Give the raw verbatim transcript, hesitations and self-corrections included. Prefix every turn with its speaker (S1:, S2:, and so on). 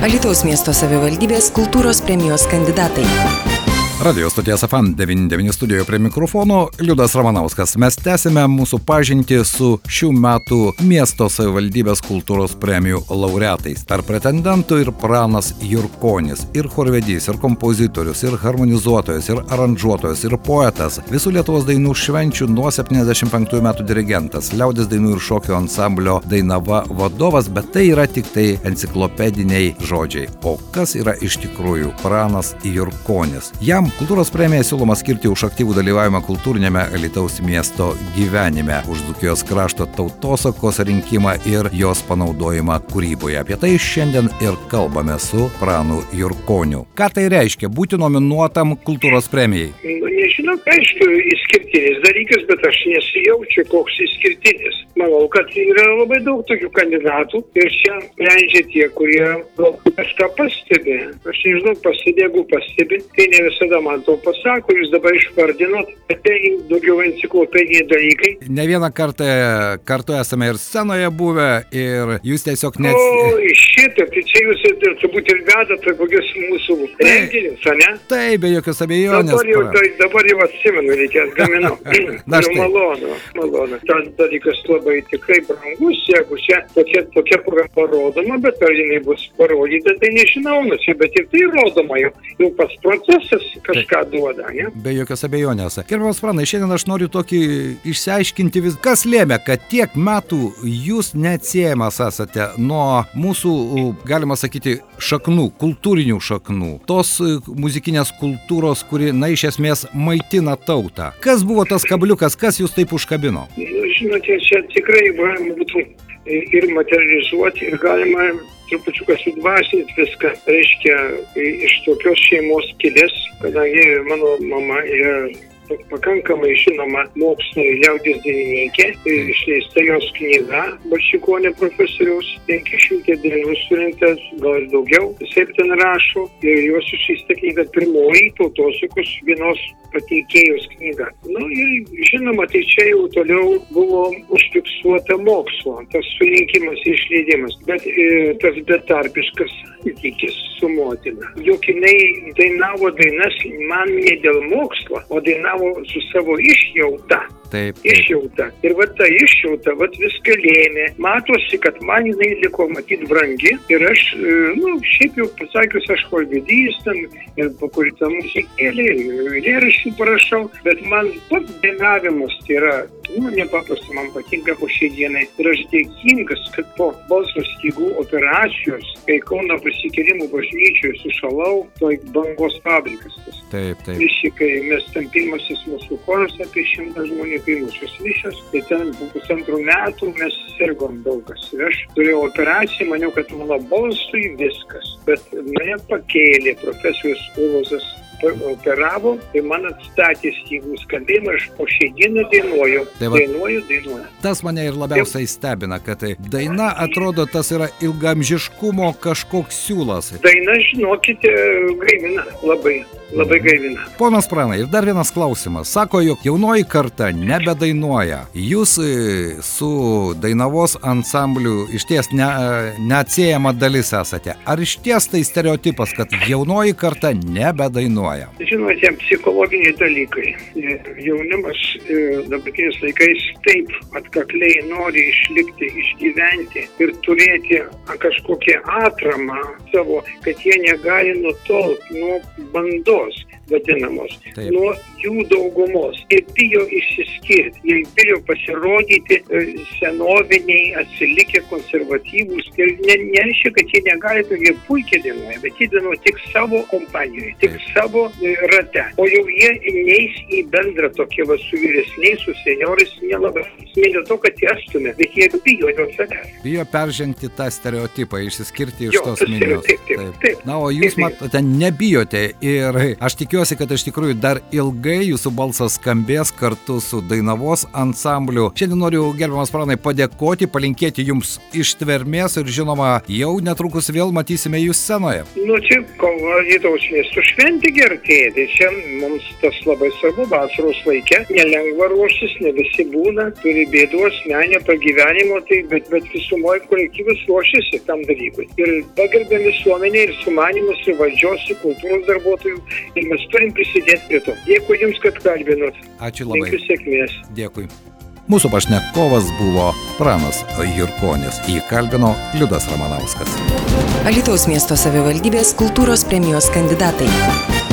S1: Alytaus miesto savivaldybės kultūros premijos kandidatai.
S2: Radio stoties F M devyni devyni studijoje prie mikrofono Liudas Ramanauskas. Mes tęsime mūsų pažintį su šių metų miesto savivaldybės kultūros premijų laureatais. Tarp pretendentų ir Pranas Jurkonis, ir chorvedys, ir kompozitorius, ir harmonizuotojas, ir aranžuotojas, ir poetas. Visų Lietuvos dainų švenčių nuo septyniasdešimt penktųjų metų dirigentas, liaudies dainų ir šokio ansamblio Dainava vadovas, bet tai yra tik tai enciklopediniai žodžiai. O kas yra iš tikrųjų Pranas Jurkonis? Jam kultūros premija siūloma skirti už aktyvų dalyvavimą kultūrinėme Alytaus miesto gyvenime, už Dzūkijos krašto tautosakos rinkimą ir jos panaudojimą kūryboje. Apie tai šiandien ir kalbame su Pranu Jurkoniu. Ką tai reiškia būti nominuotam kultūros premijai?
S3: Nu, nežinau, aišku, išskirtinis dalykas, bet aš nesijaučiu koks išskirtinis. Manau, kad yra labai daug tokių kandidatų ir čia sprendžia tie, kurie kažką pastebi. Aš nežinau, pastebi, jeigu pastebi, tai ne visada man to pasako, jūs dabar išvardinot, bet tai daugiau enciklopediniai dalykai.
S2: Ne vieną kartą kartu esame ir scenoje buvę ir jūs tiesiog net...
S3: O, šitą, tai čia jūs turbūt ir vedate kokius mūsų renginius, ne?
S2: Taip, be jokios abejonės.
S3: Dabar jau, tai, dabar jau atsimenu, reikės gaminau. Nu, malonu, malonu. Tas dalykas labai tikrai brangus, jeigu čia tokia, tokia programa parodoma, bet ar jinai bus parodyta, tai nežinau, nu čia, bet ir tai rodoma jau, jau pats procesas kažką duoda, ne?
S2: Be jokios abejonės. Gerbiamas Pranai, šiandien aš noriu tokį išsiaiškinti vis, kas lėmė, kad tiek metų jūs neatsiejamas esate nuo mūsų, galima sakyti, šaknų, kultūrinių šaknų, tos muzikinės kultūros, kuri, na, iš esmės maitina tautą. Kas buvo tas kabliukas, kas jūs taip užkabino?
S3: Nu, žinote, čia tikrai galima būtų ir materializuoti, ir galima trupučiuką sudvasinti viską. Reiškia, iš tokios šeimos kilęs, kadangi mano mama yra pakankamai žinoma mokslo liaudies dainininkė, išleista jos knyga Balčikonio profesoriaus, penki šimtai dainų surinktas, gal ir daugiau, jisai ten rašo, ir jos išleista knyga pirmoji tautosakos vienos pateikėjos knyga. Nu ir žinoma, tai čia jau toliau buvo užfiksuota mokslo, tas surinkimas ir išleidimas, bet e, tas betarpiškas santykis su motina. Juk jinai dainavo dainas man ne dėl mokslo, o dainavo su savo išjauta.
S2: Taip, taip.
S3: Išjauta. Ir va ta išjauta, va viską lėmė. Matosi, kad man jinai liko matyt brangi. Ir aš, nu, šiaip jau pasakius, aš chorvedys, ten, po kurį tą muzikėlį, eilėraščių parašau, bet man pats dainavimas tai yra, nu, nepaprastai man patinka po šiai dienai. Ir aš dėkingas, kad po balso stygų operacijos, kai Kauno Prisikėlimų bažnyčioje sušalau, toj bangos fabrikas.
S2: Taip, taip.
S3: Visi, kai mes ten pirmasis mūsų choras apie šimtą žmonių pirmusios mišios, tai ten po pusantrų metų mes sirgom daugas. Ir aš turėjau operaciją, maniau, kad mano balsui viskas. Bet mane pakėlė profesorius Ulozas, operavo, tai man atstatė stygų skambėjimą, aš po šiai dieną dainuoju,
S2: tai va,
S3: dainuoju, dainuoju.
S2: Tas mane ir labiausiai stebina, kad tai daina atrodo tas yra ilgamžiškumo kažkoks siūlas.
S3: Daina, žinokite, gaivina, labai, labai gaivina.
S2: Ponas Pranai, ir dar vienas klausimas. Sako, jog jaunoji karta nebedainuoja. Jūs su Dainavos ansambliu išties ne, neatsiejama dalis esate. Ar išties tai stereotipas, kad jaunoji karta nebedainuoja?
S3: Žinote, psichologiniai dalykai. Jaunimas dabartiniais laikais taip atkakliai nori išlikti, išgyventi ir turėti kažkokią atramą savo, kad jie negali nutolti nuo bandos vadinamos, taip, nuo jų daugumos. Jie bijo išsiskirti, jie bijo pasirodyti senoviniai, atsilikę, konservatyvūs. Ir ne, nereiškia, kad jie negali, kad jie puikiai dainuoja, bet jie dainuoja tik savo kompanijoje, tik taip, savo rate. O jau jie neis į bendrą tokį va su vyresniais, su seniorais, nelabai. Ne dėl to, kad jie atstumė, bet jie bijo dėl savęs.
S2: Bijo peržengti tą stereotipą, išsiskirti iš jo, tos minios.
S3: Taip, taip, taip, taip.
S2: Na, o jūs, matote, nebijote ir aš tikiu, tikiuosi, kad iš tikrųjų dar ilgai jūsų balsas skambės kartu su Dainavos ansambliu. Šiandien noriu, gerbiamas Pranai, padėkoti, palinkėti jums ištvermės ir žinoma, jau netrukus vėl matysime jūs scenoje.
S3: Nu, čia kovo Alytaus miesto šventė gertėja, tai čia mums tas labai svarbu, vasaros laikė, nelengva ruoštis, ne visi būna, turi bėdų asmenio pragyvenimo, tai bet, bet visumoje kolektyvas ruošiasi tam dalykui. Ir pagerbėm visuomenę ir sumanimus, ir valdžios, ir kultūros darbuotojų, ir mes turim prisidėti prie to. Dėkui jums, kad kalbinot.
S2: Ačiū labai.
S3: Linkiu sėkmės.
S2: Dėkui. Mūsų pašnekovas buvo Pranas Jurkonis. Jį kalbino Liudas Ramanauskas.
S1: Alytaus miesto savivaldybės kultūros premijos kandidatai.